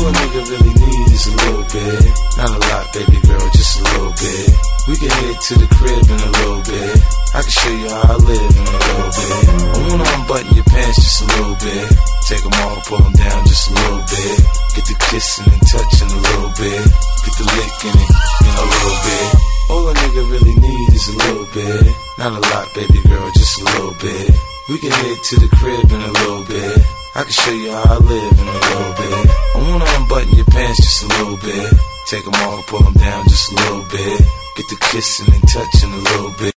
a nigga really need is a little bit. Not a lot, baby girl, just a little bit. We can head to the crib in a little bit. I can show you how I live in a little bit. I wanna unbutton your pants just a little bit. Take them off, pull them down just a little bit. Get the kissing and touching a little bit. Get the licking it in a little bit. All a nigga really need is a little bit. Not a lot, baby girl, just a little bit. We can head to the crib in a little bit. I can show you how I live in a little bit. I wanna unbutton your pants just a little bit. Take them off, pull them down just a little bit. Get the kissing and touching a little bit.